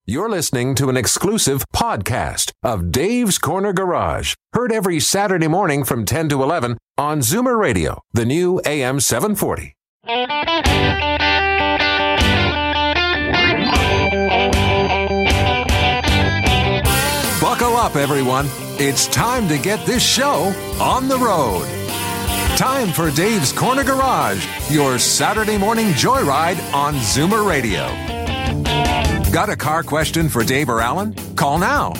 You're listening to an exclusive podcast of Dave's Corner Garage. Heard every Saturday morning from 10 to 11 on Zoomer Radio, the new AM 740. Buckle up, everyone. It's time to get this show on the road. Time for Dave's Corner Garage, your Saturday morning joyride on Zoomer Radio. Got a car question for Dave or Alan? Call now,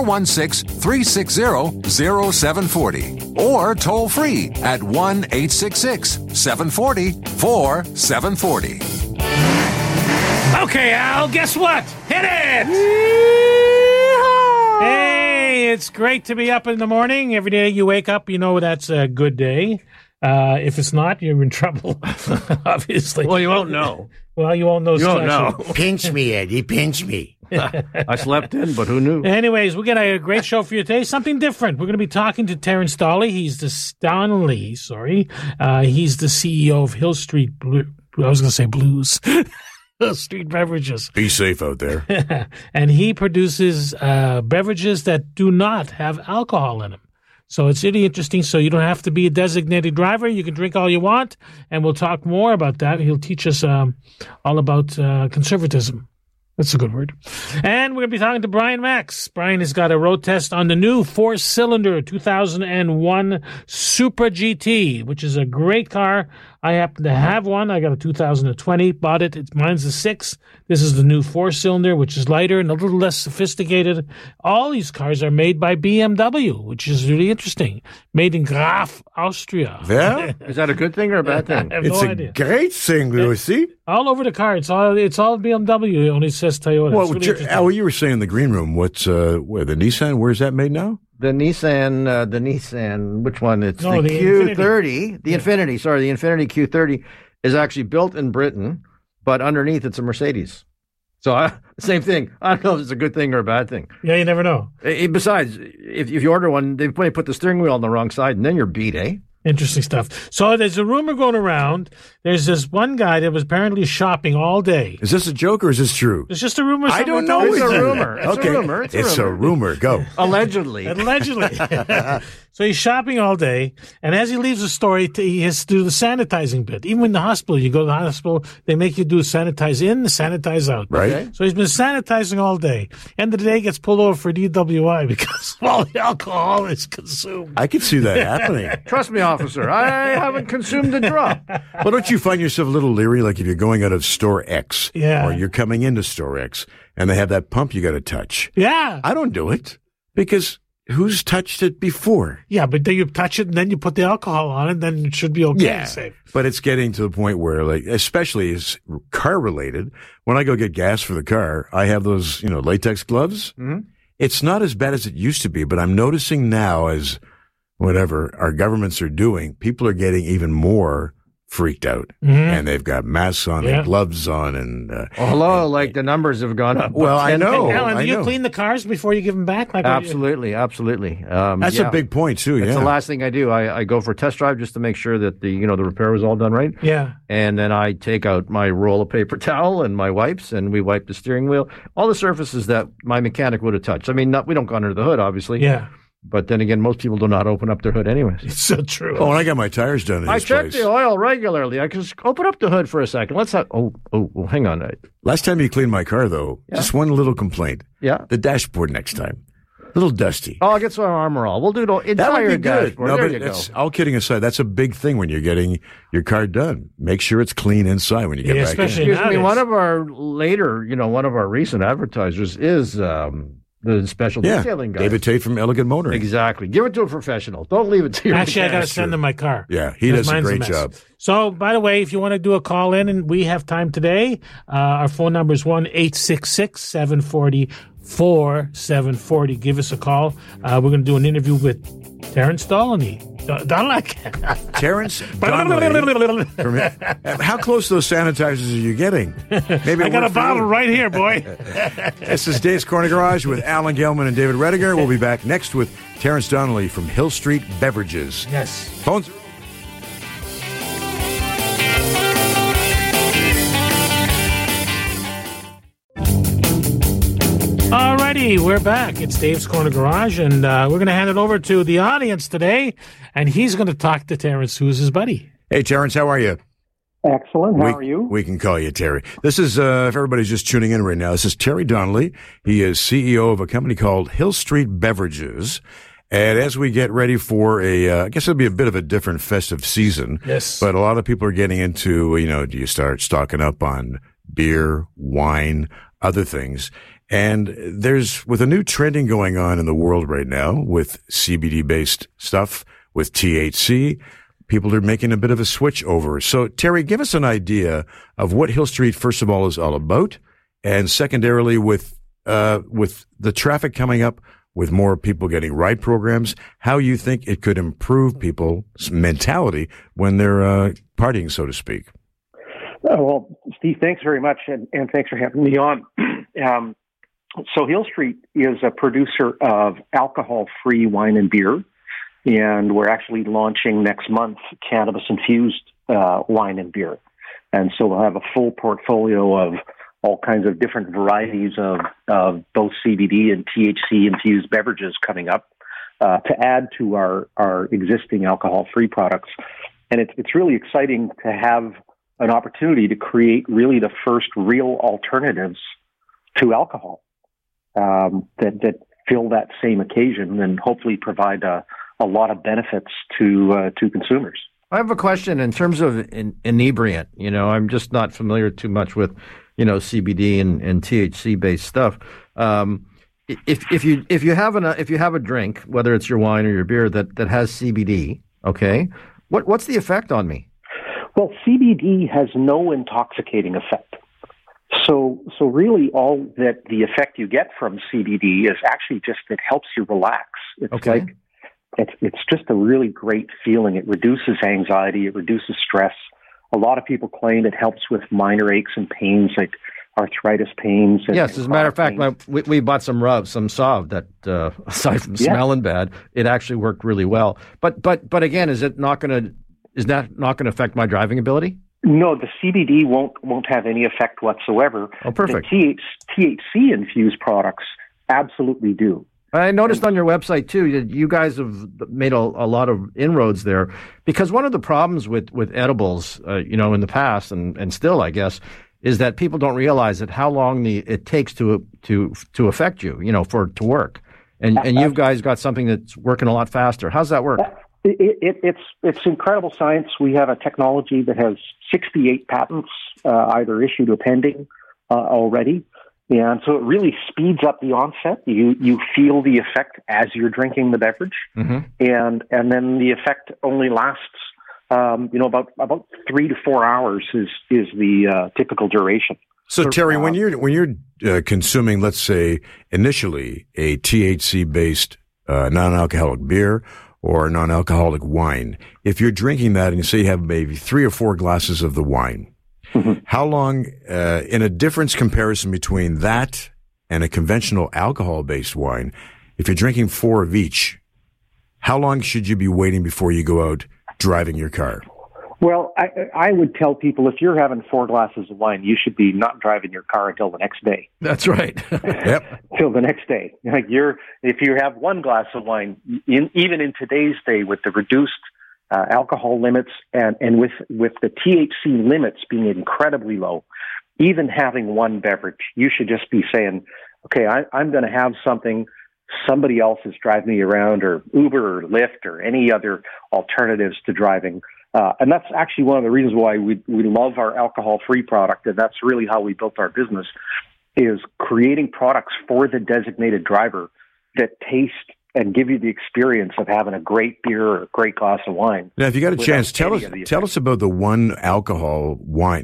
416-360-0740. Or toll free at 1-866-740-4740. Okay, Al, guess what? Hit it! Hey, it's great to be up in the morning. Every day you wake up, you know that's a good day. If it's not, you're in trouble, obviously. Well, you won't know. Well, you won't know. You won't know. Pinch me, Eddie, pinch me. I slept in, but who knew? Anyways, we got a great show for you today. Something different. We're going to be talking to Terrence Donnelly. He's the CEO of Hill Street Blues. Hill Street Beverages. Be safe out there. And he produces beverages that do not have alcohol in them. So it's really interesting. So you don't have to be a designated driver. You can drink all you want, and we'll talk more about that. He'll teach us all about conservatism. That's a good word. And we're going to be talking to Brian Max. Brian has got a road test on the new four-cylinder 2001 Supra GT, which is a great car. I happen to have one. I got a 2020, bought it. Mine's a 6. This is the new four-cylinder, which is lighter and a little less sophisticated. All these cars are made by BMW, which is really interesting. Made in Graf, Austria. Yeah? Is that a good thing or a bad thing? I have It's no a idea. great thing, Lucy. All over the car. It's all BMW. It only says Toyota. Well, It's really interesting. Al, you were saying in the green room, what's the Nissan? Where's that made now? The Nissan, which one? It's No, the the Q30. The Infinity Q30 is actually built in Britain, but underneath it's a Mercedes. So same thing. I don't know if it's a good thing or a bad thing. Yeah, you never know. Besides, if you order one, they put the steering wheel on the wrong side, and then you're beat, eh? Interesting stuff. So there's a rumor going around. There's this one guy that was apparently shopping all day. Is this a joke or is this true? It's just a rumor. I don't know. It's a Is it? rumor. It's a Okay. rumor. It's a rumor. Go. Allegedly. Allegedly. So he's shopping all day, and as he leaves the store, he has to do the sanitizing bit. Even in the hospital, you go to the hospital, they make you do sanitize in, sanitize out. Right. Okay. So he's been sanitizing all day. End of the day, he gets pulled over for DWI because all the alcohol is consumed. I can see that happening. Trust me, officer. I haven't consumed a drop. Well, don't you find yourself a little leery, like if you're going out of store X, Yeah. or you're coming into store X, and they have that pump you got to touch? Yeah. I don't do it because who's touched it before? Yeah, but then you touch it and then you put the alcohol on it, then it should be okay. Yeah, Safe. but it's getting to the point where, like, especially as car related, when I go get gas for the car, I have those, latex gloves. Mm-hmm. It's not as bad as it used to be, but I'm noticing now as whatever our governments are doing, people are getting even more freaked out, and they've got masks on and gloves on, and Like the numbers have gone up. Well, I know. Alan, do I you know. clean the cars before you give them back? Like Absolutely. That's a big point too. It's Yeah, the last thing I do. I go for a test drive just to make sure that the repair was all done right. Yeah. And then I take out my roll of paper towel and my wipes, and we wipe the steering wheel, all the surfaces that my mechanic would have touched. I mean, we don't go under the hood, obviously. Yeah. But then again, most people do not open up their hood anyways. It's so true. Oh, and I got my tires done in I this check place. the oil regularly. I can just open up the hood for a second. Let's have. Hang on. Last time you cleaned my car, though, just one little complaint. Yeah. The dashboard next time. A little dusty. Oh, I'll get some Armor All. We'll do the entire That would be good. dashboard. No, There but you go. all kidding aside, that's a big thing when you're getting your car done. Make sure it's clean inside when you get Yeah, back especially in. Excuse me. nowadays. One of our recent advertisers is the special detailing guy. David Tate from Elegant Motoring. Exactly. Give it to a professional. Don't leave it to your Actually, I got to mechanic. send them my car. Yeah, he Because does a mine's great mess. job. So, by the way, if you want to do a call in, and we have time today, our phone number is 1-866-740-4740. Give us a call. We're going to do an interview with Terrence Donnelly. Terrence Donnelly. How close to those sanitizers are you getting? Maybe I got a bottle right here, boy. This is Dave's Corner Garage with Alan Gelman and David Rediger. We'll be back next with Terrence Donnelly from Hill Street Beverages. Yes. Phones. Alrighty, we're back. It's Dave's Corner Garage, and we're going to hand it over to the audience today, and he's going to talk to Terrence, who's his buddy. Hey, Terrence, how are you? Excellent. How are you? We can call you Terry. This is, if everybody's just tuning in right now, this is Terry Donnelly. He is CEO of a company called Hill Street Beverages. And as we get ready for I guess it'll be a bit of a different festive season. Yes. But a lot of people are getting into, do you start stocking up on beer, wine, other things? And with a new trending going on in the world right now with CBD-based stuff, with THC, people are making a bit of a switch over. So, Terry, give us an idea of what Hill Street, first of all, is all about, and secondarily, with the traffic coming up, with more people getting ride programs, how you think it could improve people's mentality when they're partying, so to speak. Well, Steve, thanks very much, and thanks for having me on. So Hill Street is a producer of alcohol-free wine and beer, and we're actually launching next month cannabis-infused wine and beer. And so we'll have a full portfolio of all kinds of different varieties of both CBD and THC-infused beverages coming up to add to our existing alcohol-free products. And it's really exciting to have an opportunity to create really the first real alternatives to alcohol that fill that same occasion and hopefully provide a lot of benefits to consumers. I have a question in terms of inebriant. I'm just not familiar too much with, CBD and THC based stuff. If you have a drink, whether it's your wine or your beer that has CBD, okay, what's the effect on me? Well, CBD has no intoxicating effect. So really all that the effect you get from CBD is actually just it helps you relax. It's okay. It's just a really great feeling. It reduces anxiety. It reduces stress. A lot of people claim it helps with minor aches and pains like arthritis pains. Yes, as a matter of fact, we bought some Salve that, aside from smelling bad, it actually worked really well. But again, is that not going to affect my driving ability? No, the CBD won't have any effect whatsoever. Oh, perfect. The THC infused products absolutely do. I noticed on your website too that you guys have made a lot of inroads there, because one of the problems with edibles, in the past and still, I guess, is that people don't realize that how long it takes to affect you, for it to work. And you guys got something that's working a lot faster. How's that work? It's incredible science. We have a technology that has 68 patents, either issued or pending already. And so it really speeds up the onset. You feel the effect as you're drinking the beverage. Mm-hmm. And then the effect only lasts, about 3 to 4 hours is the typical duration. So Terry, when you're consuming, let's say initially a THC-based non-alcoholic beer or a non-alcoholic wine, if you're drinking that and you say you have maybe 3 or 4 glasses of the wine, mm-hmm. How long, in a difference comparison between that and a conventional alcohol-based wine, if you're drinking 4 of each, how long should you be waiting before you go out driving your car? Well, I would tell people if you're having 4 glasses of wine, you should be not driving your car until the next day. That's right. Yep. Till the next day. If you have 1 glass of wine, even in today's day with the reduced alcohol limits and with the THC limits being incredibly low, even having 1 beverage, you should just be saying, okay, I'm going to have something. Somebody else is driving me around, or Uber or Lyft or any other alternatives to driving. And that's actually one of the reasons why we love our alcohol-free product, and that's really how we built our business, is creating products for the designated driver that taste and give you the experience of having a great beer or a great glass of wine. Now, if you got a chance, tell us about the one non-alcohol wine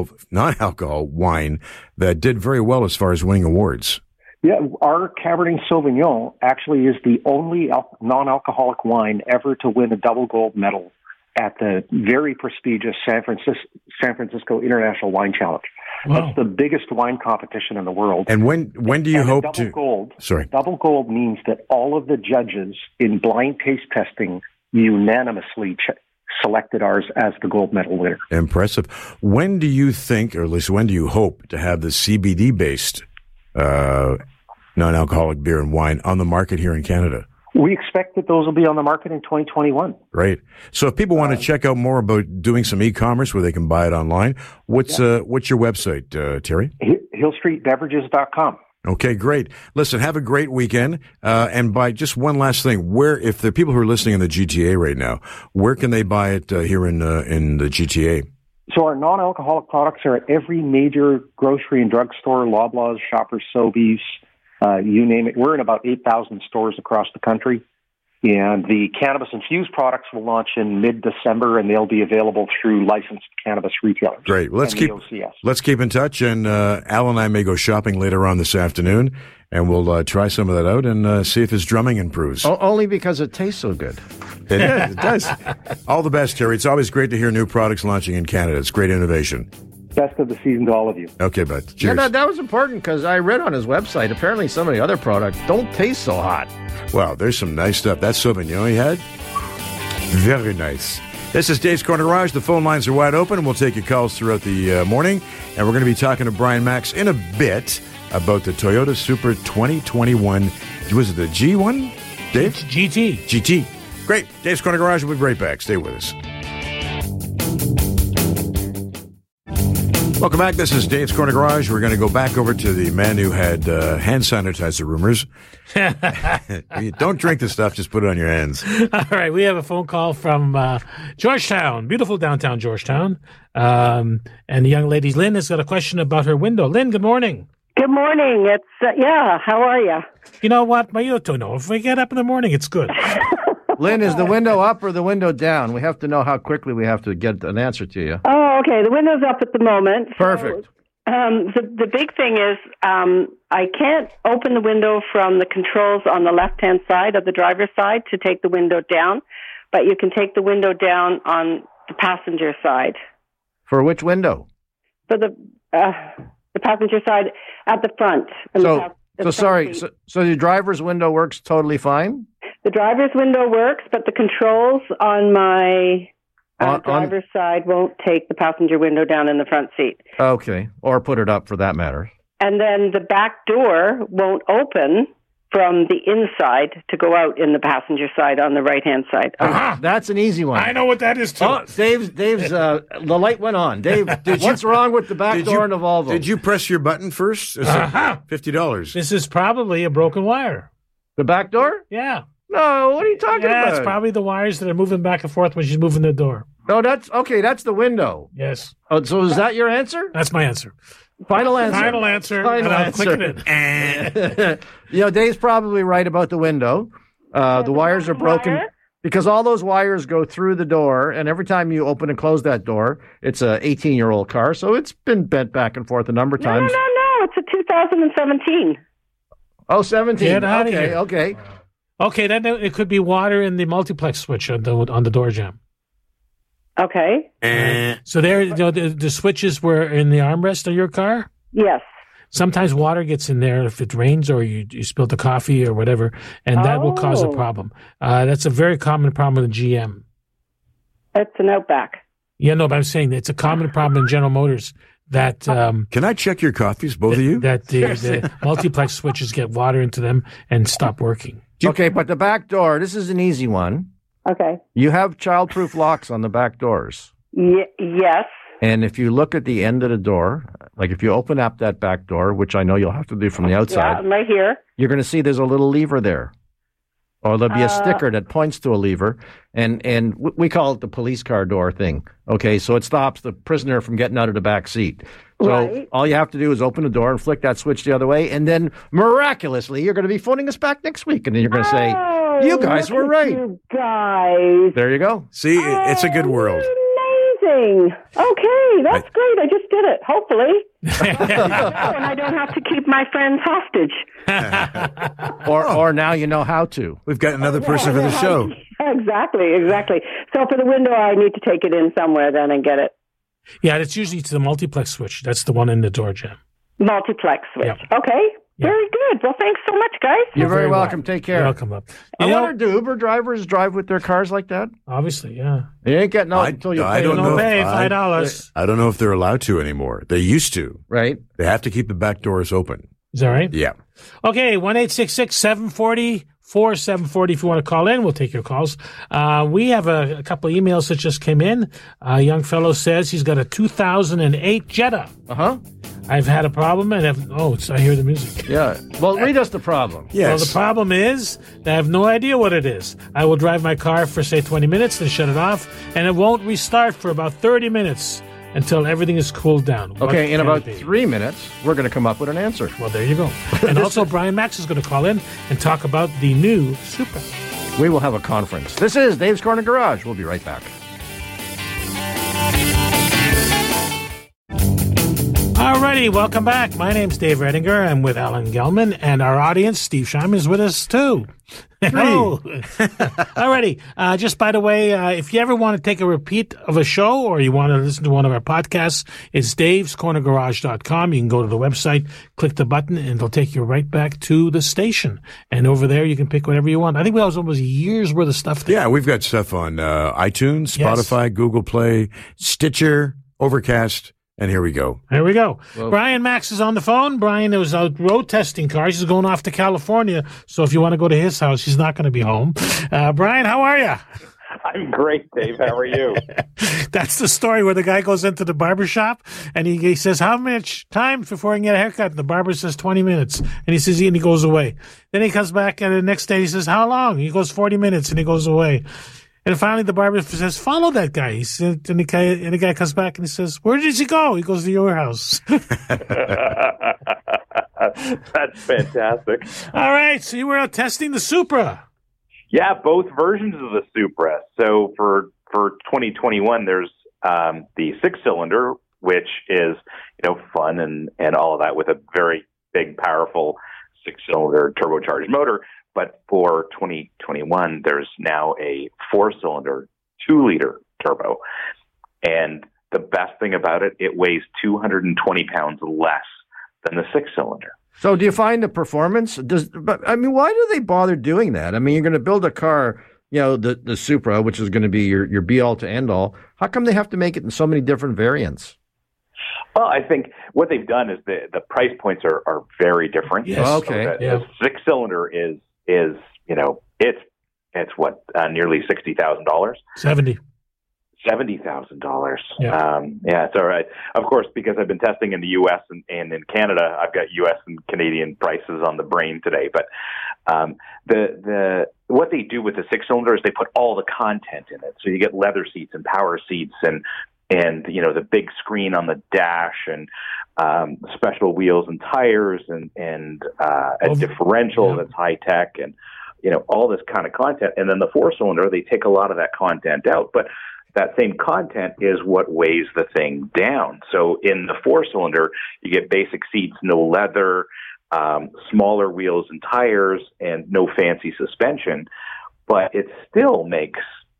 that did very well as far as winning awards. Yeah, our Cabernet Sauvignon actually is the only non-alcoholic wine ever to win a double gold medal at the very prestigious San Francisco International Wine Challenge. Wow. That's the biggest wine competition in the world. And when do you hope to? Double gold means that all of the judges in blind taste testing unanimously selected ours as the gold medal winner. Impressive. When do you think, or at least when do you hope to have the CBD-based non-alcoholic beer and wine on the market here in Canada? We expect that those will be on the market in 2021. Great. So if people want to check out more about doing some e-commerce where they can buy it online, what's your website, Terry? HillStreetBeverages.com. Okay, great. Listen, have a great weekend. And by just one last thing, if there are people who are listening in the GTA right now, where can they buy it here in the GTA? So our non-alcoholic products are at every major grocery and drugstore, Loblaws, Shoppers, Sobeys, you name it. We're in about 8,000 stores across the country. And the cannabis-infused products will launch in mid-December, and they'll be available through licensed cannabis retailers. Great. Well, let's keep in touch, and Al and I may go shopping later on this afternoon, and we'll try some of that out and see if his drumming improves. Only because it tastes so good. It does. All the best, Terry. It's always great to hear new products launching in Canada. It's great innovation. Best of the season to all of you. Okay, bud. Cheers. Yeah, that was important because I read on his website, apparently some of the other products don't taste so hot. Well, there's some nice stuff. That Sauvignon he had, very nice. This is Dave's Corner Garage. The phone lines are wide open, and we'll take your calls throughout the morning. And we're going to be talking to Brian Max in a bit about the Toyota Supra 2021. Was it the G1, Dave? GT. Great. Dave's Corner Garage. We'll be right back. Stay with us. Welcome back. This is Dave's Corner Garage. We're going to go back over to the man who had hand sanitizer rumors. Don't drink the stuff. Just put it on your hands. All right. We have a phone call from Georgetown, beautiful downtown Georgetown. And the young lady, Lynn, has got a question about her window. Lynn, good morning. Good morning. It's, how are you? You know what? If we get up in the morning, it's good. Lynn, is the window up or the window down? We have to know how quickly we have to get an answer to you. Oh, okay. The window's up at the moment. Perfect. So, the big thing is I can't open the window from the controls on the left-hand side of the driver's side to take the window down, but you can take the window down on the passenger side. For which window? For the passenger side at the front. So the driver's window works totally fine? The driver's window works, but the controls on my driver's side won't take the passenger window down in the front seat. Okay, or put it up for that matter. And then the back door won't open from the inside to go out in the passenger side on the right-hand side. That's an easy one. I know what that is, too. Oh, Dave's, the light went on. Dave, what's wrong with the back door in the Volvo? Did you press your button first? $50. This is probably a broken wire. The back door? Yeah. No, what are you talking about? Yeah, it's probably the wires that are moving back and forth when she's moving the door. No, that's the window. Yes. Oh, so is that your answer? That's my answer. Final answer. Final answer. I'll click it in. Dave's probably right about the window. The wires are broken because all those wires go through the door, and every time you open and close that door, it's a 18-year-old car, so it's been bent back and forth a number of times. No, it's a 2017. Oh, 17. Get out of here. Okay. Okay, then it could be water in the multiplex switch on the door jamb. Okay. So there, the switches were in the armrest of your car? Yes. Sometimes water gets in there if it rains or you spill the coffee or whatever, and that will cause a problem. That's a very common problem with the GM. It's an Outback. Yeah, no, but I'm saying it's a common problem in General Motors that... Can I check your coffees, both of you? That the multiplex switches get water into them and stop working. Okay, but the back door, this is an easy one. Okay. You have child-proof locks on the back doors. Yes. And if you look at the end of the door, like if you open up that back door, which I know you'll have to do from the outside. Yeah, I'm right here. You're going to see there's a little lever there. Or there'll be a sticker that points to a lever. And we call it the police car door thing. Okay, so it stops the prisoner from getting out of the back seat. So all you have to do is open the door and flick that switch the other way, and then miraculously you're going to be phoning us back next week, and then you're going to say, "You guys were right." You guys. There you go. See, it's a good world. Amazing. Okay, that's great. I just did it. Hopefully, and I don't have to keep my friends hostage. Or now you know how to. We've got another person for the show. Exactly. So for the window, I need to take it in somewhere then and get it. Yeah, it's usually to the multiplex switch. That's the one in the door jamb. Multiplex switch. Yep. Okay. Yep. Very good. Well, thanks so much, guys. You're very welcome. Take care. You're welcome. I wonder, do Uber drivers drive with their cars like that? Obviously, yeah. You ain't getting out until you pay. I don't know. $5. I don't know if they're allowed to anymore. They used to. Right. They have to keep the back doors open. Is that right? Yeah. Okay, 1-866-740-4740 if you want to call in. We'll take your calls. We have a couple of emails that just came in. A young fellow says he's got a 2008 Jetta. Uh-huh. I've had a problem and I hear the music. Yeah. Well, read us the problem. Yes. Well, the problem is that I have no idea what it is. I will drive my car for, say, 20 minutes, then shut it off, and it won't restart for about 30 minutes until everything is cooled down. Okay, in about 3 minutes, we're going to come up with an answer. Well, there you go. And also, Brian Max is going to call in and talk about the new Supra. We will have a conference. This is Dave's Corner Garage. We'll be right back. Alrighty, welcome back. My name's Dave Redinger. I'm with Alan Gelman, and our audience, Steve Scheimer, is with us too. Hello. Alrighty. Just by the way, if you ever want to take a repeat of a show or you want to listen to one of our podcasts, it's davescornergarage.com. You can go to the website, click the button, and it'll take you right back to the station. And over there, you can pick whatever you want. I think we have almost a year's worth of stuff there. Yeah, we've got stuff on iTunes, Spotify, yes. Google Play, Stitcher, Overcast. And here we go. There we go. Whoa. Brian Max is on the phone. Brian was out road testing cars. He's going off to California. So if you want to go to his house, he's not going to be home. Brian, how are you? I'm great, Dave. How are you? That's the story where the guy goes into the barber shop and he says, how much time before I can get a haircut? And the barber says 20 minutes. And he says, and he goes away. Then he comes back and the next day he says, how long? He goes 40 minutes and he goes away. And finally, the barber says, follow that guy. He said, and the guy comes back and he says, where does he go? He goes to your house. That's fantastic. All right. So you were out testing the Supra. Yeah, both versions of the Supra. So for 2021, there's the 6-cylinder, which is, fun and all of that with a very big, powerful 6-cylinder turbocharged motor. But for 2021, there's now a 4-cylinder, 2-liter turbo. And the best thing about it, it weighs 220 pounds less than the 6-cylinder. So do you find the performance? Why do they bother doing that? I mean, you're going to build a car, the Supra, which is going to be your be-all to end-all. How come they have to make it in so many different variants? Well, I think what they've done is the price points are very different. Yes. Okay. So the 6-cylinder is it's what nearly $60,000. $70,000. Yeah. It's all right. Of course, because I've been testing in the U.S. and in Canada, I've got U.S. and Canadian prices on the brain today. But the what they do with the 6-cylinder is they put all the content in it. So you get leather seats and power seats and the big screen on the dash and special wheels and tires and a differential that's high tech and all this kind of content. And then the 4-cylinder, they take a lot of that content out, but that same content is what weighs the thing down. So in the 4-cylinder, you get basic seats, no leather, smaller wheels and tires, and no fancy suspension, but it still makes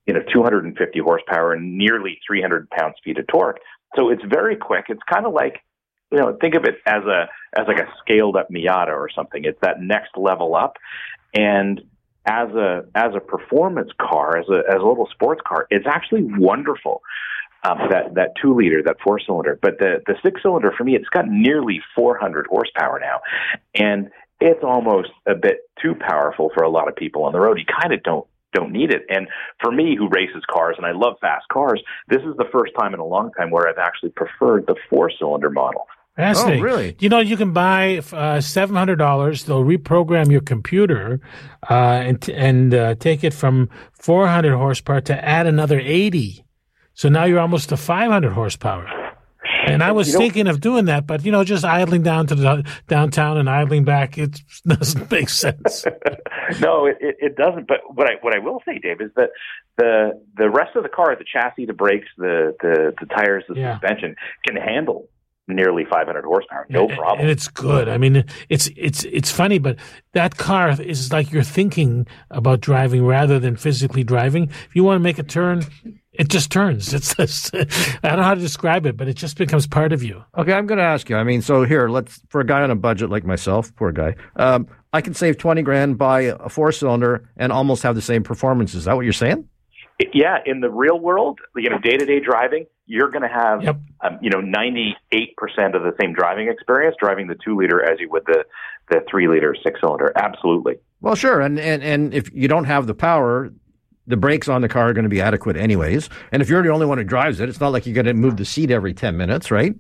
250 horsepower and nearly 300 pounds-feet of torque. So it's very quick. It's kind of like, think of it as like a scaled-up Miata or something. It's that next level up, and as a performance car, as a little sports car, it's actually wonderful. That 2-liter, that 4-cylinder, but the 6-cylinder for me, it's got nearly 400 horsepower now, and it's almost a bit too powerful for a lot of people on the road. You kind of don't need it. And for me, who races cars, and I love fast cars, this is the first time in a long time where I've actually preferred the 4-cylinder model. Fascinating. Oh, really? You can buy $700. They'll reprogram your computer and take it from 400 horsepower to add another 80. So now you're almost to 500 horsepower. And I was thinking of doing that, but, just idling down to the downtown and idling back, it doesn't make sense. No, it doesn't. But what I will say, Dave, is that the rest of the car, the chassis, the brakes, the tires, the suspension, can handle nearly 500 horsepower, no problem. And it's good. I mean, it's funny, but that car is like you're thinking about driving rather than physically driving. If you want to make a turn, it just turns. It's just, I don't know how to describe it, but it just becomes part of you. Okay, I'm going to ask you. I mean, so here, for a guy on a budget like myself, poor guy, I can save $20,000, buy a 4-cylinder, and almost have the same performance. Is that what you're saying? Yeah, in the real world, day-to-day driving, you're going to have, 98% of the same driving experience driving the 2-liter as you would the 3-liter 6-cylinder. Absolutely. Well, sure. And if you don't have the power, the brakes on the car are going to be adequate anyways. And if you're the only one who drives it, it's not like you're going to move the seat every 10 minutes, right?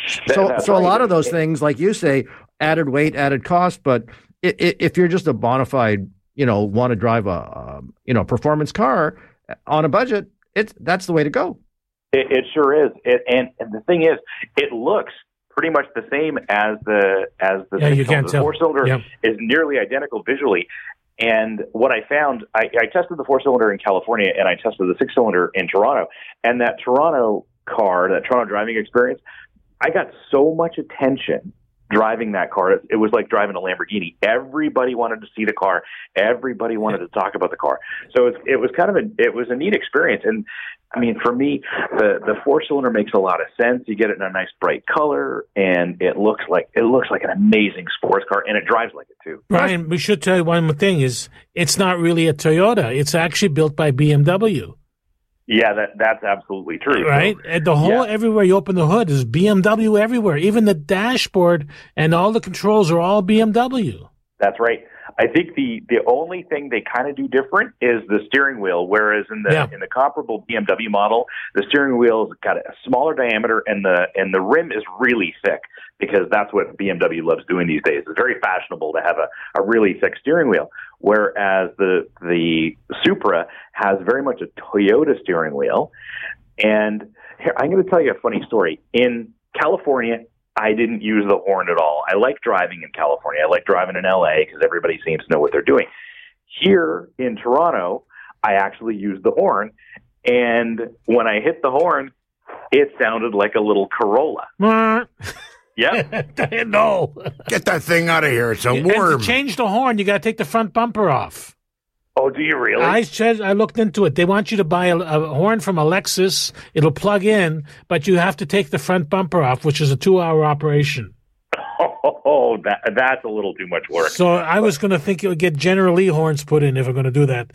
So a lot of those things, like you say, added weight, added cost. But if you're just a bona fide, want to drive a performance car on a budget, that's the way to go. It sure is. And the thing is, it looks pretty much the same as the you can't tell. 4-cylinder is nearly identical visually. And what I found, I tested the 4-cylinder in California and I tested the 6-cylinder in Toronto. And that Toronto car, that Toronto driving experience, I got so much attention driving that car. It was like driving a Lamborghini. Everybody wanted to see the car. Everybody wanted to talk about the car. So it was kind of a neat experience. And I mean, for me, the 4-cylinder makes a lot of sense. You get it in a nice bright color, and it looks like an amazing sports car, and it drives like it too. Brian, we should tell you one more thing: is it's not really a Toyota. It's actually built by BMW. Yeah, that's absolutely true. Right? So, and the whole, everywhere you open the hood is BMW everywhere. Even the dashboard and all the controls are all BMW. That's right. I think the only thing they kind of do different is the steering wheel, whereas in the comparable BMW model, the steering wheel's got a smaller diameter and the rim is really thick, because that's what BMW loves doing these days. It's very fashionable to have a really thick steering wheel, whereas the Supra has very much a Toyota steering wheel. And here, I'm going to tell you a funny story. In California, I didn't use the horn at all. I like driving in California. I like driving in LA because everybody seems to know what they're doing. Here in Toronto, I actually used the horn. And when I hit the horn, it sounded like a little Corolla. Yeah. No. Get that thing out of here. It's a worm. To change the horn, you got to take the front bumper off. Oh, do you really? I looked into it. They want you to buy a horn from a Lexus. It'll plug in, but you have to take the front bumper off, which is a 2-hour operation. Oh, that's a little too much work. So I was going to think you would get General Lee horns put in if we're going to do that.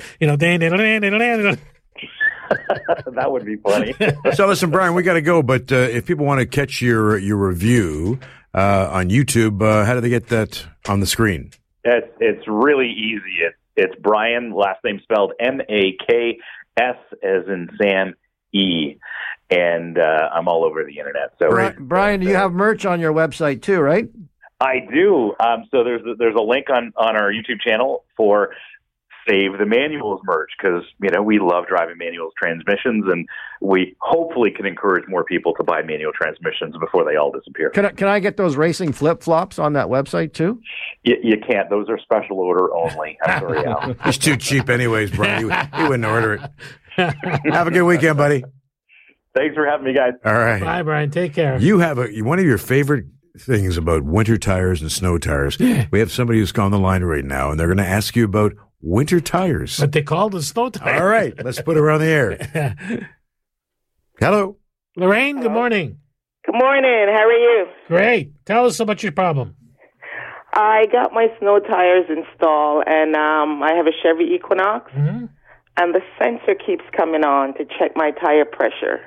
That would be funny. So listen, Brian, we got to go. But if people want to catch your review on YouTube, how do they get that on the screen? It's really easy. It's Brian, last name spelled Maks, as in Sam, E. And I'm all over the internet. So Brian, you have merch on your website too, right? I do. So there's a link on our YouTube channel for Save the Manuals merch, because we love driving manuals transmissions, and we hopefully can encourage more people to buy manual transmissions before they all disappear. Can I get those racing flip flops on that website too? You can't. Those are special order only. I'm sorry, Al. It's too cheap, anyways, Brian. You wouldn't order it. Have a good weekend, buddy. Thanks for having me, guys. All right. Bye, Brian. Take care. You have one of your favorite things about winter tires and snow tires. We have somebody who's on the line right now, and they're going to ask you about winter tires. But they call them snow tires. All right. Let's put her on the air. Hello. Lorraine, good morning. Good morning. How are you? Great. Tell us about your problem. I got my snow tires installed, and I have a Chevy Equinox, and the sensor keeps coming on to check my tire pressure.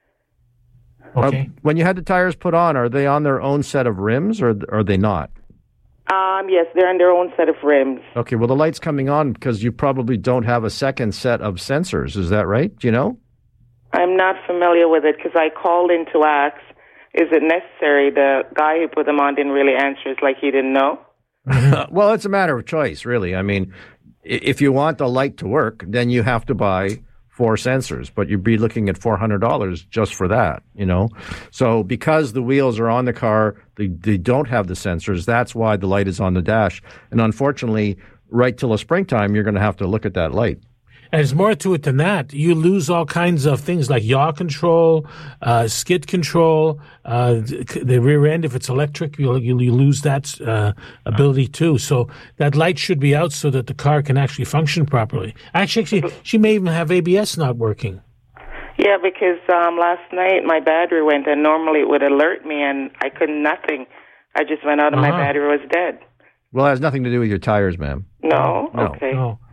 Okay. When you had the tires put on, are they on their own set of rims, or are they not? Yes, they're on their own set of rims. Okay, well, the light's coming on because you probably don't have a second set of sensors. Is that right? Do you know? I'm not familiar with it because I called in to ask, is it necessary? The guy who put them on didn't really answer. It's like he didn't know. Well, it's a matter of choice, really. I mean, if you want the light to work, then you have to buy 4 sensors, but you'd be looking at $400 just for that, So because the wheels are on the car, they don't have the sensors. That's why the light is on the dash. And unfortunately, right till the springtime, you're going to have to look at that light. And there's more to it than that. You lose all kinds of things like yaw control, skid control, the rear end. If it's electric, you lose that ability too. So that light should be out so that the car can actually function properly. Actually, she may even have ABS not working. Yeah, because last night my battery went, and normally it would alert me, and I couldn't nothing. I just went out, and my battery was dead. Well, it has nothing to do with your tires, ma'am. No? No. Okay. No.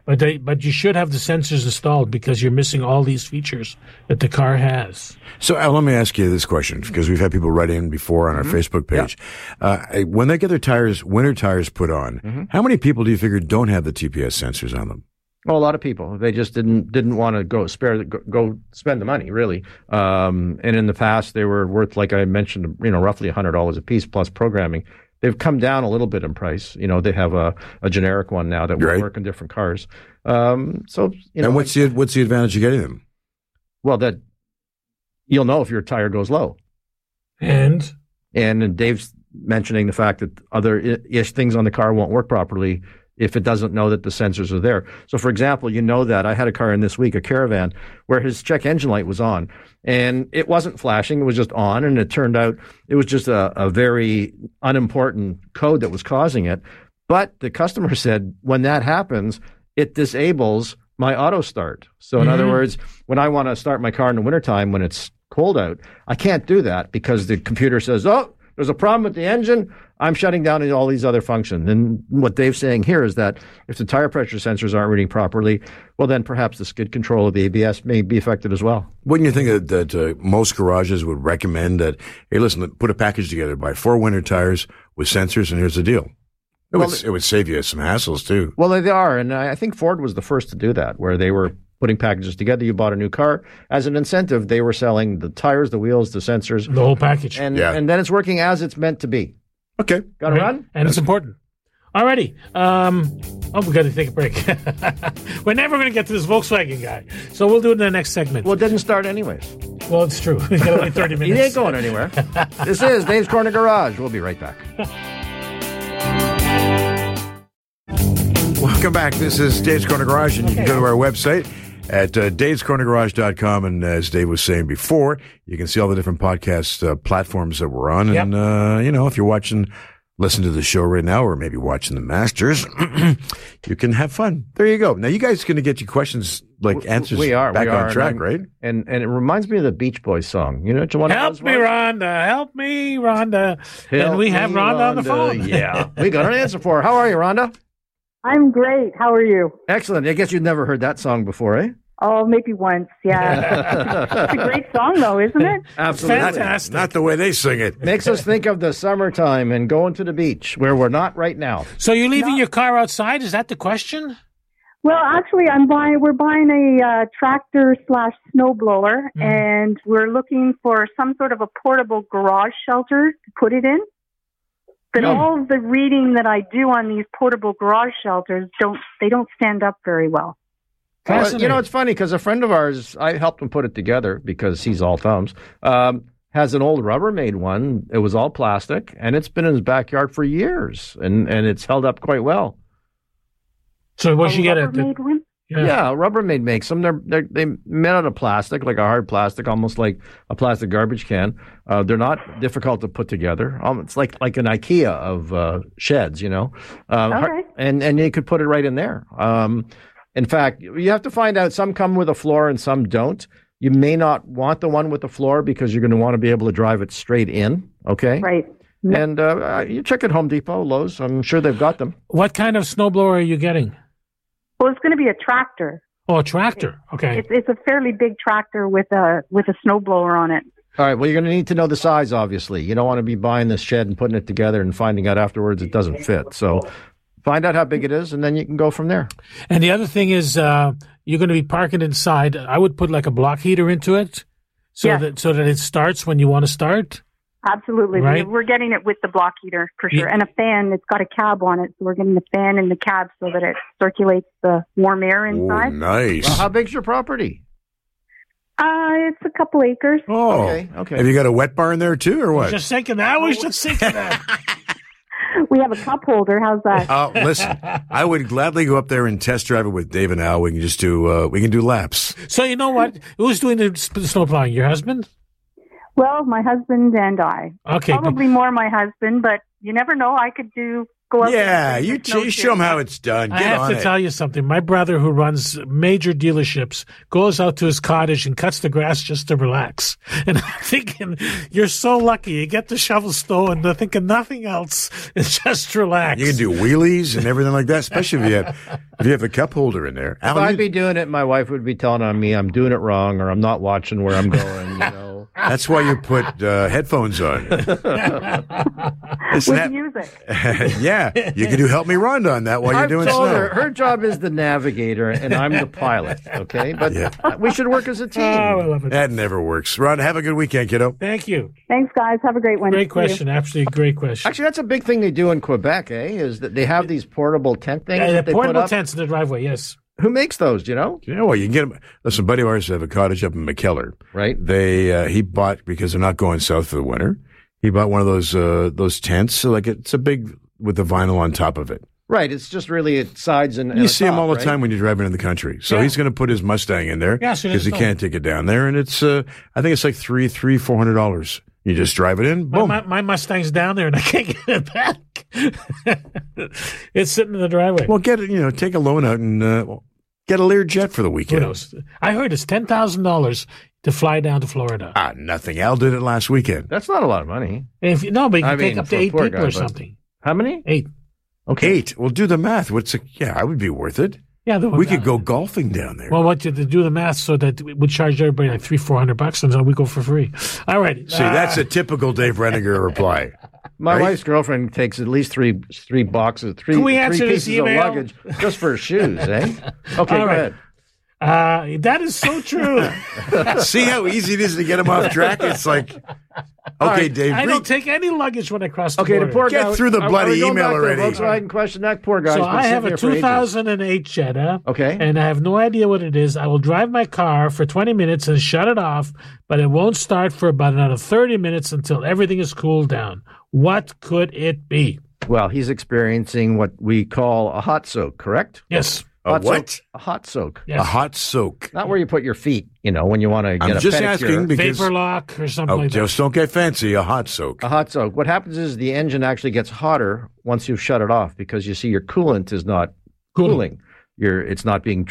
But you should have the sensors installed because you're missing all these features that the car has. So let me ask you this question, because we've had people write in before on our Facebook page. Yeah. When they get their winter tires put on, how many people do you figure don't have the TPS sensors on them? Well, a lot of people. They just didn't want to go spend the money, really. And in the past, they were worth, like I mentioned, roughly $100 a piece plus programming. They've come down a little bit in price. They have a generic one now that will work in different cars. And what's the advantage of getting them? Well, that you'll know if your tire goes low. And Dave's mentioning the fact that other things on the car won't work properly if it doesn't know that the sensors are there. So, for example, that I had a car in this week, a Caravan, where his check engine light was on, and it wasn't flashing. It was just on, and it turned out it was just a very unimportant code that was causing it. But the customer said, when that happens, it disables my auto start. So, in other words, when I want to start my car in the wintertime when it's cold out, I can't do that because the computer says, oh, there's a problem with the engine. I'm shutting down all these other functions. And what Dave's saying here is that if the tire pressure sensors aren't reading properly, well, then perhaps the skid control of the ABS may be affected as well. Wouldn't you think that most garages would recommend that, hey, listen, put a package together, buy 4 winter tires with sensors, and here's the deal? It would save you some hassles, too. Well, they are. And I think Ford was the first to do that, where they were putting packages together. You bought a new car. As an incentive, they were selling the tires, the wheels, the sensors. The whole package. And then it's working as it's meant to be. Okay. Got to run? And it's important. Alrighty. We got to take a break. We're never going to get to this Volkswagen guy. So we'll do it in the next segment. Well, it didn't start anyways. Well, it's true. We got only 30 minutes. He ain't going anywhere. This is Dave's Corner Garage. We'll be right back. Welcome back. This is Dave's Corner Garage, and you can go to our website at davescornergarage.com. And as Dave was saying before, you can see all the different podcast platforms that we're on. And, if you're listen to the show right now, or maybe watching the Masters, you can have fun. There you go. Now, you guys are going to get your questions, answers back on track, right? And it reminds me of the Beach Boys song. You know what you want to Help me, Rhonda. Help me, Rhonda. And we have Rhonda on the phone. Yeah. We got an answer for her. How are you, Rhonda? I'm great. How are you? Excellent. I guess you've never heard that song before, eh? Oh, maybe once, yeah. It's a great song, though, isn't it? Absolutely. Fantastic. Not the way they sing it. Makes us think of the summertime and going to the beach, where we're not right now. So you're leaving your car outside? Is that the question? Well, actually, we're buying a tractor / snowblower, and we're looking for some sort of a portable garage shelter to put it in. But all the reading that I do on these portable garage shelters don't stand up very well. Well, it's funny because a friend of ours, I helped him put it together because he's all thumbs, has an old Rubbermaid one. It was all plastic, and it's been in his backyard for years, and it's held up quite well. So what you get at the one? Yeah, Rubbermaid makes them. They made out of plastic, like a hard plastic, almost like a plastic garbage can. They're not difficult to put together. It's like an IKEA of sheds, Okay. And you could put it right in there. In fact, you have to find out. Some come with a floor and some don't. You may not want the one with the floor because you're going to want to be able to drive it straight in. Okay, right. And you check at Home Depot, Lowe's. I'm sure they've got them. What kind of snowblower are you getting? Well, it's going to be a tractor. Oh, a tractor. Okay. It's a fairly big tractor with a snowblower on it. All right. Well, you're going to need to know the size, obviously. You don't want to be buying this shed and putting it together and finding out afterwards it doesn't fit. So find out how big it is, and then you can go from there. And the other thing is you're going to be parking inside. I would put like a block heater into it so that it starts when you want to start. Absolutely. Right? We're getting it with the block heater for sure. And a fan. It's got a cab on it. So we're getting the fan in the cab so that it circulates the warm air inside. Oh, nice. Well, how big's your property? It's a couple acres. Oh, okay. Have you got a wet bar in there too, or what? I was just thinking that. We have a cup holder. How's that? Oh, listen, I would gladly go up there and test drive it with Dave and Al. We can just do laps. So you know what? Who's doing the snow plowing? Your husband? Well, my husband and I. Okay. Probably more my husband, but you never know. I could do go out. Yeah, you show them how it's done. I have to tell you something. My brother, who runs major dealerships, goes out to his cottage and cuts the grass just to relax. And I'm thinking, you're so lucky. You get the shovel snow and they're thinking nothing else. It's just relax. You can do wheelies and everything like that, especially if you have the cup holder in there. If I'd be doing it, my wife would be telling on me I'm doing it wrong or I'm not watching where I'm going, you know. That's why you put headphones on. With music. Yeah, you can do Help Me Rhonda on that while you're doing snow. Her job is the navigator and I'm the pilot, okay? But we should work as a team. I love it. That never works. Rhonda, have a good weekend, kiddo. Thank you. Thanks, guys. Have a great one. Great question. Absolutely great question. Actually, that's a big thing they do in Quebec, is that they have these portable tent things. Yeah, that they portable put up. tents in the driveway, yes. Who makes those, do you know? Yeah, well, you can get them. Listen, a buddy of ours have a cottage up in McKellar. Right. He bought, because they're not going south for the winter, he bought one of those tents. So like it's a big, with the vinyl on top of it. Right. It's just really sides and you see them all the time when you're driving in the country. So he's going to put his Mustang in there because he can't take it down there. And it's, I think it's like $400. You just drive it in. Boom. My Mustang's down there and I can't get it back. It's sitting in the driveway. Well, take a loan out and get a Learjet for the weekend. Who knows? I heard it's $10,000 to fly down to Florida. Nothing. Al did it last weekend. That's not a lot of money. But you can take up to 8 people or something. How many? 8. Okay. 8. Well, do the math. I would be worth it. Yeah, we could go golfing down there. Well, what you to do the math so that we would charge everybody like $300-400, and then we go for free. All right. See, that's a typical Dave Reniger reply. My wife's girlfriend takes at least three boxes, three pieces of luggage just for shoes, eh? Okay, go ahead. That is so true. See how easy it is to get them off track? It's like, okay, Dave. I don't take any luggage when I cross the border. The poor guy. Get through the bloody email already. Volkswagen question. That poor guy. So I have a 2008 Jetta. Okay. And I have no idea what it is. I will drive my car for 20 minutes and shut it off, but it won't start for about another 30 minutes until everything is cooled down. What could it be? Well, he's experiencing what we call a hot soak, correct? Yes. A what? A hot soak. Yes. A hot soak. Not where you put your feet, when you want to get I'm just asking because vapor lock or something like that. Just don't get fancy. A hot soak. A hot soak. What happens is the engine actually gets hotter once you've shut it off because you see your coolant is not cooling. It's not being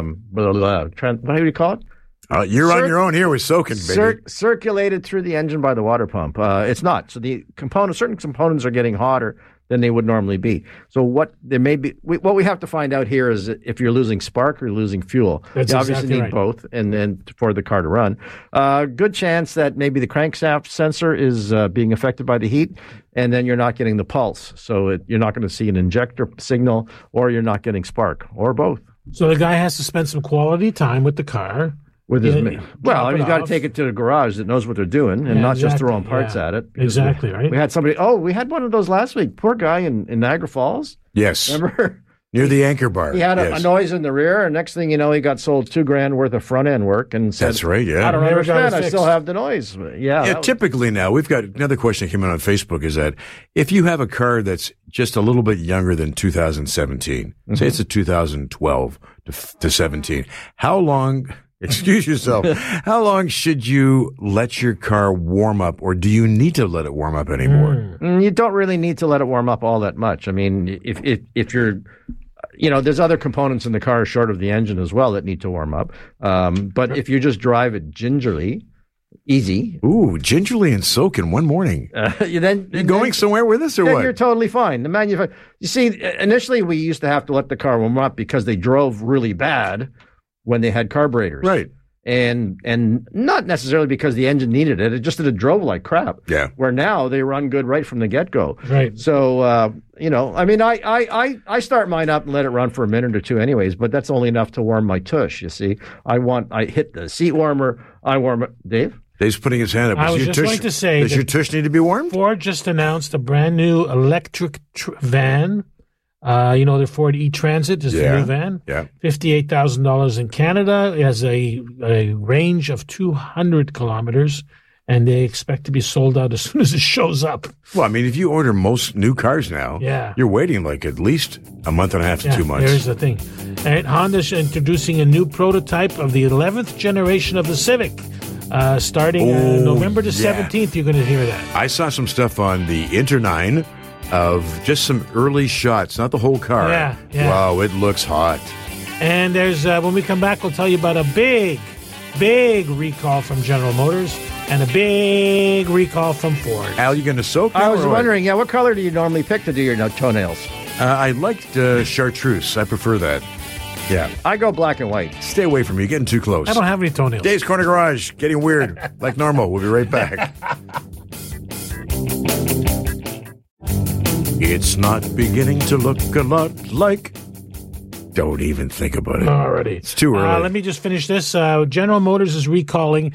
what do you call it? You're on your own here with soaking, baby. Circulated through the engine by the water pump. It's not. So certain components are getting hotter than they would normally be. So what we have to find out here is if you're losing spark or losing fuel. That's you obviously exactly need both, and then for the car to run. Good chance that maybe the crankshaft sensor is being affected by the heat, and then you're not getting the pulse. So you're not going to see an injector signal, or you're not getting spark, or both. So the guy has to spend some quality time with the car. He's got to take it to the garage that knows what they're doing and not just throwing parts at it. Exactly, right? We had somebody, we had one of those last week. Poor guy in Niagara Falls. Yes. Remember? Near the anchor bar. He had a noise in the rear, and next thing you know, he got sold $2,000 worth of front end work and said, that's right, yeah. I don't understand. I still have the noise. Yeah. Typically now, we've got another question that came in on Facebook is that if you have a car that's just a little bit younger than 2017, say it's a 2012 to 17, how long... Excuse yourself. How long should you let your car warm up, or do you need to let it warm up anymore? You don't really need to let it warm up all that much. I mean, if you're, there's other components in the car short of the engine as well that need to warm up. But if you just drive it gingerly, easy. Ooh, gingerly and soak in one morning. You're going somewhere with this or what? You're totally fine. You see, initially we used to have to let the car warm up because they drove really bad when they had carburetors. Right. And not necessarily because the engine needed it. It just that it drove like crap. Yeah. Where now they run good right from the get-go. Right. So, I start mine up and let it run for a minute or two anyways, but that's only enough to warm my tush, you see. I hit the seat warmer. I warm it. Dave? Dave's putting his hand up. I was just going to say, does your tush need to be warmed? Ford just announced a brand new electric van. The Ford E-Transit is the new van. Yeah. $58,000 in Canada. It has a range of 200 kilometers, and they expect to be sold out as soon as it shows up. Well, I mean, if you order most new cars now, you're waiting like at least a month and a half to 2 months. Here's the thing. All right, Honda's introducing a new prototype of the 11th generation of the Civic. Starting November the 17th, you're going to hear that. I saw some stuff on the Inter 9 of just some early shots, not the whole car. Yeah. Wow, it looks hot. And there's when we come back, we'll tell you about a big recall from General Motors and a big recall from Ford. Al, you going to soak? I was wondering, what color do you normally pick to do your toenails? I liked chartreuse. I prefer that. Yeah. I go black and white. Stay away from me. You're getting too close. I don't have any toenails. Dave's Corner Garage, getting weird, like normal. We'll be right back. It's not beginning to look a lot like... Don't even think about it. Alrighty. It's too early. Let me just finish this. General Motors is recalling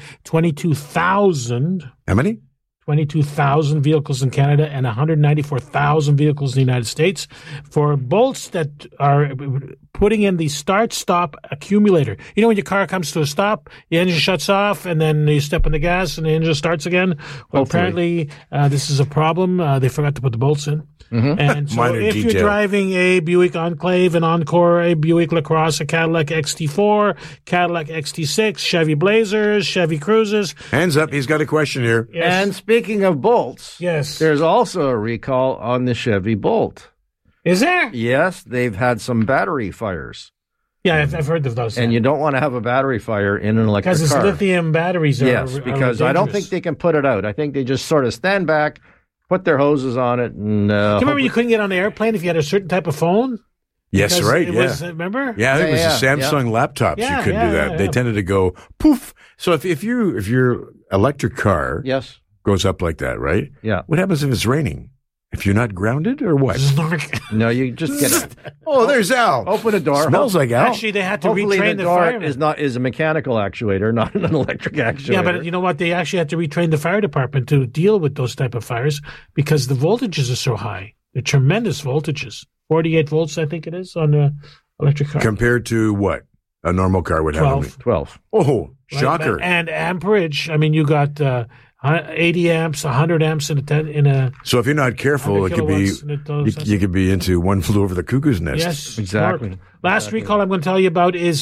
22,000. How many? 22,000 vehicles in Canada and 194,000 vehicles in the United States for bolts that are putting in the start-stop accumulator. You know when your car comes to a stop, the engine shuts off, and then you step on the gas and the engine starts again? Well, apparently this is a problem. They forgot to put the bolts in. Mm-hmm. And so Minor if detail. you're driving a Buick Enclave, an Encore, a Buick LaCrosse, a Cadillac XT4, Cadillac XT6, Chevy Blazers, Chevy Cruises. Hands up. He's got a question here. Yes. And speaking of bolts, Yes. there's also a recall on the Chevy Bolt. Is there? Yes, they've had some battery fires. Yeah, I've heard of those. And you don't want to have a battery fire in an electric because car. it's lithium batteries. Yes, because I don't dangerous. think they can put it out. I think they just sort of stand back, put their hoses on it, and... Do you remember you couldn't get on the airplane if you had a certain type of phone? Yes, Because right. it Yeah. was, remember? Yeah, I think it was the Samsung laptops. Yeah, you couldn't do that. yeah, They yeah. tended to go poof. So if your electric car Yes. goes up like that, right? Yeah. What happens if it's raining? If you're not grounded or what? No, you just get it. Oh, there's Al. Open a door. Smells like Al. Actually, they had to Hopefully retrain the the door firemen. is a mechanical actuator, not an electric actuator. Yeah, but you know what? They actually had to retrain the fire department to deal with those type of fires because the voltages are so high. They're tremendous voltages. 48 volts, I think it is, on the electric car. Compared to what a normal car would 12. have. 12. Oh, Right? shocker. And amperage. I mean, you got 80 amps, 100 amps in a So if you're not careful, it 100 could be kilowatts, and it does- you could be into one flew over the cuckoo's nest. Yes, Exactly. smart. Last recall I'm going to tell you about is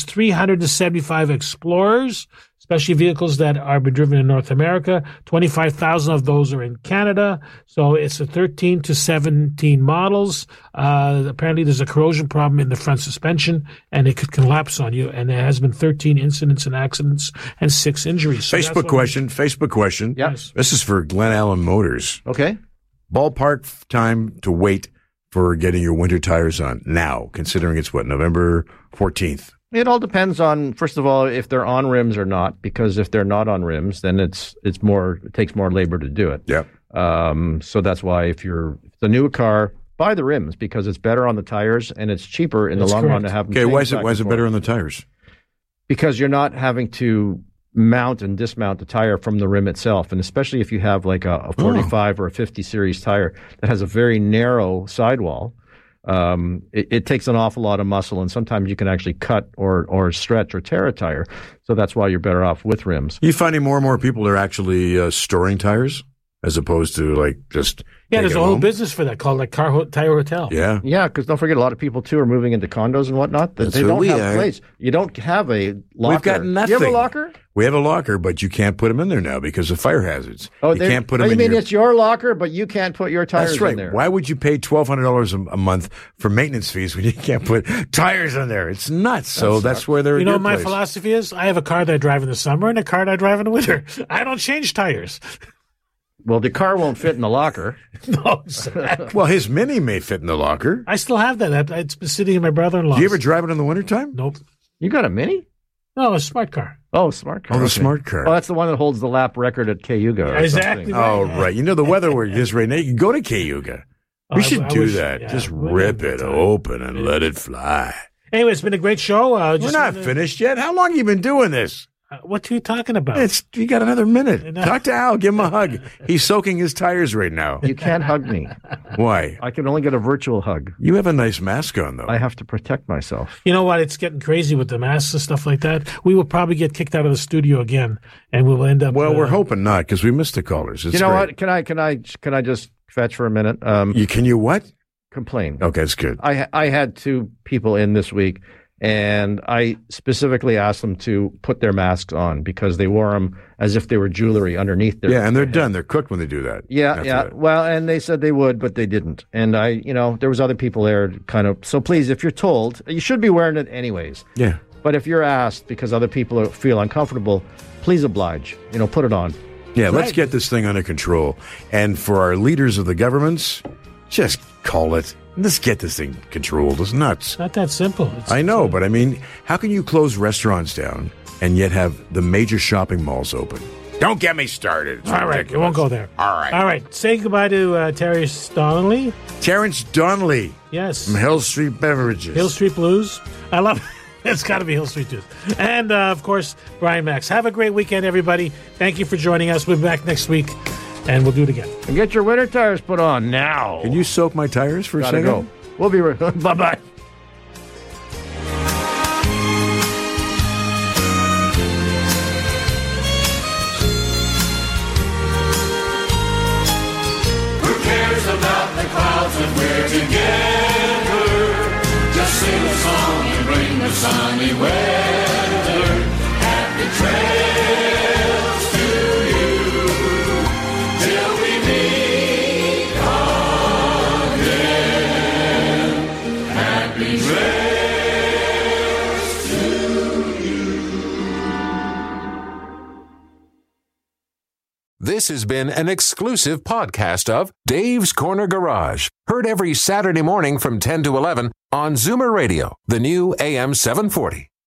375 Explorers, especially vehicles that are driven in North America. 25,000 of those are in Canada. So it's a 13 to 17 models. Apparently there's a corrosion problem in the front suspension and it could collapse on you. And there has been 13 incidents and accidents and 6 injuries. So that's Facebook what question. Yes. This is for Glen Allen Motors. Okay. Ballpark time to wait for getting your winter tires on now, considering it's November 14th. It all depends on, first of all, if they're on rims or not. Because if they're not on rims, then it takes more labor to do it. Yep. So that's why if it's a new car, buy the rims because it's better on the tires and it's cheaper in That's the long run correct. to have them. Okay, why is change it back and better forth. on the tires? Because you're not having to mount and dismount the tire from the rim itself, and especially if you have like a 45 or a 50 series tire that has a very narrow sidewall. It takes an awful lot of muscle, and sometimes you can actually cut or stretch or tear a tire. So that's why you're better off with rims. You finding more and more people are actually storing tires as opposed to like just Yeah, there's take a it whole home? business for that called like tire hotel. Yeah. Yeah, because don't forget, a lot of people too are moving into condos and whatnot. That That's they what don't we have are. place. You don't have a locker. We've got Do you nothing. have a locker? We have a locker, but you can't put them in there now because of fire hazards. You can't put them you in mean your... it's your locker, but you can't put your tires That's right. in there? Why would you pay $1,200 a month for maintenance fees when you can't put tires in there? It's nuts. So that's where they're. You know your what my place. philosophy is? I have a car that I drive in the summer and a car that I drive in the winter. I don't change tires. Well, the car won't fit in the locker. No, sir. Well, his Mini may fit in the locker. I still have that. It's been sitting in my brother-in-law's. Do you ever drive it in the wintertime? Nope. You got a Mini? No, a smart car. Oh, smart car. Oh, the Okay. smart car. Oh, that's the one that holds the lap record at Cayuga. Or Exactly. something. Oh, right. You know the weather where it is right now. You can go to Cayuga. We should I do wish- that. yeah, Just we rip have it time. open and let it fly. Anyway, it's been a great show. We're Just not wanna- finished yet. How long have you been doing this? What are you talking about? You got another minute. No. Talk to Al. Give him a hug. He's soaking his tires right now. You can't hug me. Why? I can only get a virtual hug. You have a nice mask on, though. I have to protect myself. You know what? It's getting crazy with the masks and stuff like that. We will probably get kicked out of the studio again, and we will end up. Well, we're hoping not because we missed the callers. It's You know great. what? Can I just fetch for a minute? Can you what? Complain. Okay, that's good. I had 2 people in this week, And I specifically asked them to put their masks on because they wore them as if they were jewelry underneath their and they're head. done. They're cooked when they do that. Yeah. That. Well, and they said they would, but they didn't. And there was other people there kind of. So please, if you're told, you should be wearing it anyways. Yeah. But if you're asked because other people feel uncomfortable, please oblige. Put it on. Yeah, let's get this thing under control. And for our leaders of the governments, just call it. Let's get this thing controlled. It's nuts. It's not that simple. I know, but I mean, how can you close restaurants down and yet have the major shopping malls open? Don't get me started. It's all right, we won't go there. All right. Say goodbye to Terrence Donnelly. Terrence Donnelly. Yes. From Hill Street Beverages. Hill Street Blues. I love it. It's got to be Hill Street Blues. And, of course, Brian Max. Have a great weekend, everybody. Thank you for joining us. We'll be back next week, and we'll do it again. And get your winter tires put on now. Can you soak my tires for a second? Go. We'll be right. Bye-bye. Who cares about the clouds when we're together? Just sing a song and bring the sunny weather. Happy trails to you till we meet again. Happy trails to you. This has been an exclusive podcast of Dave's Corner Garage. Heard every Saturday morning from 10 to 11 on Zoomer Radio, the new AM 740.